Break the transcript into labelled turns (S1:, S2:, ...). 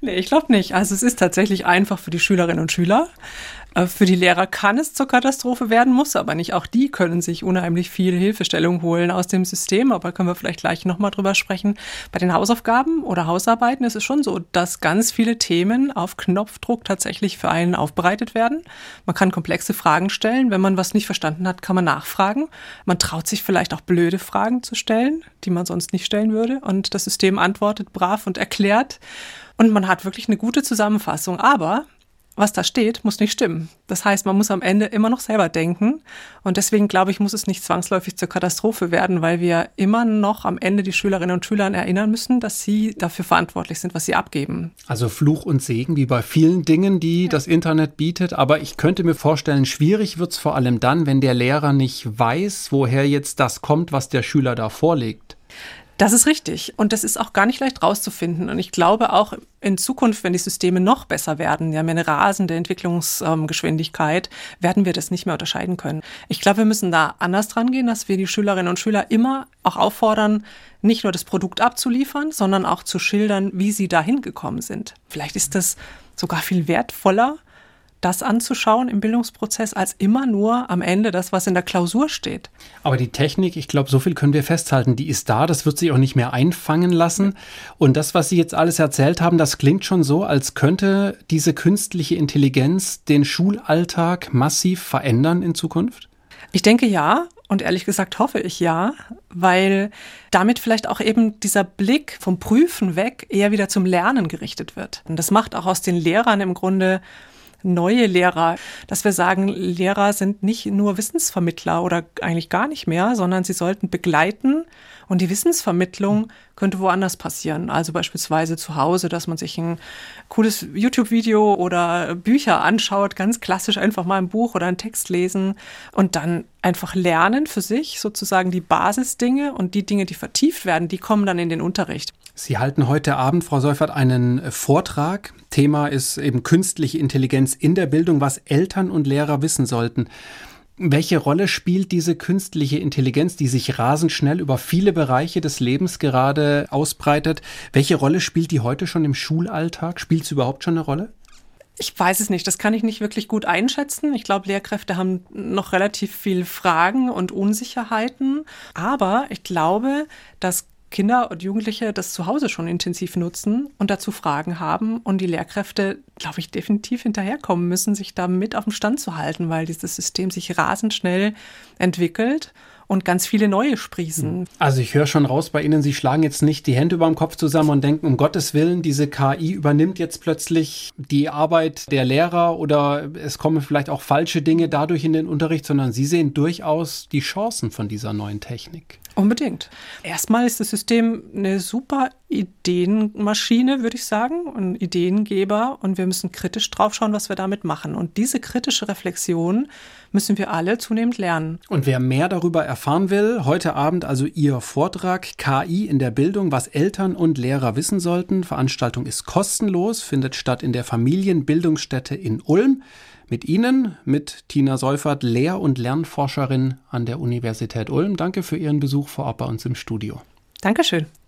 S1: Nee, ich glaube nicht. Also es ist tatsächlich einfach für die Schülerinnen und Schüler. Für die Lehrer kann es zur Katastrophe werden, muss aber nicht. Auch die können sich unheimlich viel Hilfestellung holen aus dem System, aber können wir vielleicht gleich nochmal drüber sprechen. Bei den Hausaufgaben oder Hausarbeiten ist es schon so, dass ganz viele Themen auf Knopfdruck tatsächlich für einen aufbereitet werden. Man kann komplexe Fragen stellen. Wenn man was nicht verstanden hat, kann man nachfragen. Man traut sich vielleicht auch blöde Fragen zu stellen, die man sonst nicht stellen würde. Und das System antwortet brav und erklärt. Und man hat wirklich eine gute Zusammenfassung. Aber was da steht, muss nicht stimmen. Das heißt, man muss am Ende immer noch selber denken. Und deswegen, glaube ich, muss es nicht zwangsläufig zur Katastrophe werden, weil wir immer noch am Ende die Schülerinnen und Schüler erinnern müssen, dass sie dafür verantwortlich sind, was sie abgeben.
S2: Also Fluch und Segen, wie bei vielen Dingen, die das Internet bietet. Aber ich könnte mir vorstellen, schwierig wird es vor allem dann, wenn der Lehrer nicht weiß, woher jetzt das kommt, was der Schüler da vorlegt.
S1: Das ist richtig. Und das ist auch gar nicht leicht rauszufinden. Und ich glaube auch in Zukunft, wenn die Systeme noch besser werden, wir haben ja eine rasende Entwicklungsgeschwindigkeit, werden wir das nicht mehr unterscheiden können. Ich glaube, wir müssen da anders dran gehen, dass wir die Schülerinnen und Schüler immer auch auffordern, nicht nur das Produkt abzuliefern, sondern auch zu schildern, wie sie da hingekommen sind. Vielleicht ist das sogar viel wertvoller, das anzuschauen im Bildungsprozess, als immer nur am Ende das, was in der Klausur steht.
S2: Aber die Technik, ich glaube, so viel können wir festhalten, die ist da, das wird sich auch nicht mehr einfangen lassen. Und das, was Sie jetzt alles erzählt haben, das klingt schon so, als könnte diese künstliche Intelligenz den Schulalltag massiv verändern in Zukunft?
S1: Ich denke ja. Und ehrlich gesagt hoffe ich ja, weil damit vielleicht auch eben dieser Blick vom Prüfen weg eher wieder zum Lernen gerichtet wird. Und das macht auch aus den Lehrern im Grunde neue Lehrer, dass wir sagen, Lehrer sind nicht nur Wissensvermittler oder eigentlich gar nicht mehr, sondern sie sollten begleiten und die Wissensvermittlung könnte woanders passieren. Also beispielsweise zu Hause, dass man sich ein cooles YouTube-Video oder Bücher anschaut, ganz klassisch einfach mal ein Buch oder einen Text lesen und dann einfach lernen für sich sozusagen die Basisdinge und die Dinge, die vertieft werden, die kommen dann in den Unterricht.
S2: Sie halten heute Abend, Frau Seufert, einen Vortrag. Thema ist eben künstliche Intelligenz in der Bildung, was Eltern und Lehrer wissen sollten. Welche Rolle spielt diese künstliche Intelligenz, die sich rasend schnell über viele Bereiche des Lebens gerade ausbreitet? Welche Rolle spielt die heute schon im Schulalltag? Spielt sie überhaupt schon eine Rolle?
S1: Ich weiß es nicht, das kann ich nicht wirklich gut einschätzen. Ich glaube, Lehrkräfte haben noch relativ viel Fragen und Unsicherheiten. Aber ich glaube, dass Kinder und Jugendliche das zu Hause schon intensiv nutzen und dazu Fragen haben und die Lehrkräfte, glaube ich, definitiv hinterherkommen müssen, sich da mit auf dem Stand zu halten, weil dieses System sich rasend schnell entwickelt und ganz viele neue sprießen.
S2: Also ich höre schon raus bei Ihnen, Sie schlagen jetzt nicht die Hände über dem Kopf zusammen und denken, um Gottes Willen, diese KI übernimmt jetzt plötzlich die Arbeit der Lehrer oder es kommen vielleicht auch falsche Dinge dadurch in den Unterricht, sondern Sie sehen durchaus die Chancen von dieser neuen Technik.
S1: Unbedingt. Erstmal ist das System eine super Ideenmaschine, würde ich sagen, ein Ideengeber und wir müssen kritisch drauf schauen, was wir damit machen. Und diese kritische Reflexion müssen wir alle zunehmend lernen.
S2: Und wer mehr darüber erfahren will, heute Abend also Ihr Vortrag KI in der Bildung, was Eltern und Lehrer wissen sollten. Veranstaltung ist kostenlos, findet statt in der Familienbildungsstätte in Ulm. Mit Ihnen, mit Tina Seufert, Lehr- und Lernforscherin an der Universität Ulm. Danke für Ihren Besuch vor Ort bei uns im Studio.
S1: Dankeschön.